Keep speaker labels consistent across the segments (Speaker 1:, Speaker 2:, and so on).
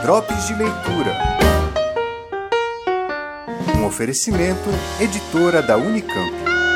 Speaker 1: Drops de Leitura. Um oferecimento, editora da Unicamp.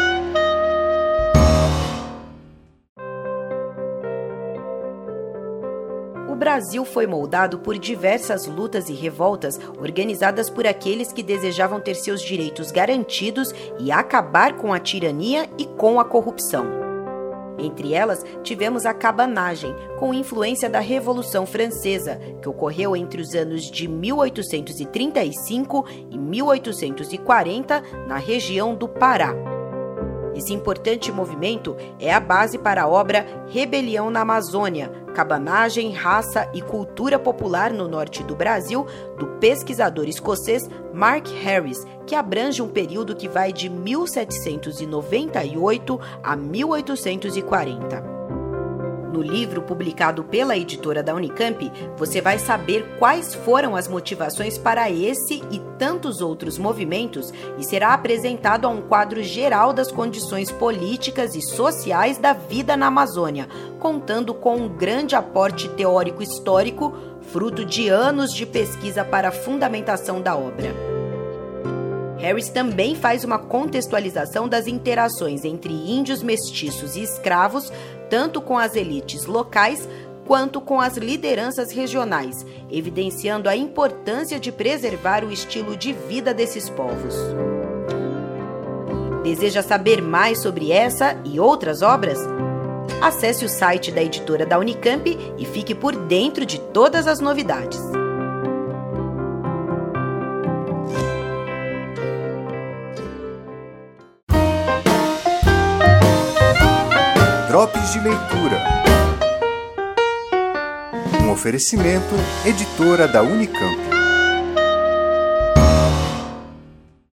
Speaker 2: O Brasil foi moldado por diversas lutas e revoltas organizadas por aqueles que desejavam ter seus direitos garantidos e acabar com a tirania e com a corrupção. Entre elas, tivemos a cabanagem, com influência da Revolução Francesa, que ocorreu entre os anos de 1835 e 1840, na região do Pará. Esse importante movimento é a base para a obra Rebelião na Amazônia, Cabanagem, Raça e Cultura Popular no Norte do Brasil, do pesquisador escocês Mark Harris, que abrange um período que vai de 1798 a 1840. No livro publicado pela editora da Unicamp, você vai saber quais foram as motivações para esse e tantos outros movimentos e será apresentado a um quadro geral das condições políticas e sociais da vida na Amazônia, contando com um grande aporte teórico-histórico, fruto de anos de pesquisa para a fundamentação da obra. Harris também faz uma contextualização das interações entre índios mestiços e escravos, tanto com as elites locais quanto com as lideranças regionais, evidenciando a importância de preservar o estilo de vida desses povos. Deseja saber mais sobre essa e outras obras? Acesse o site da editora da Unicamp e fique por dentro de todas as novidades.
Speaker 1: Drops de Leitura. Um oferecimento, editora da Unicamp.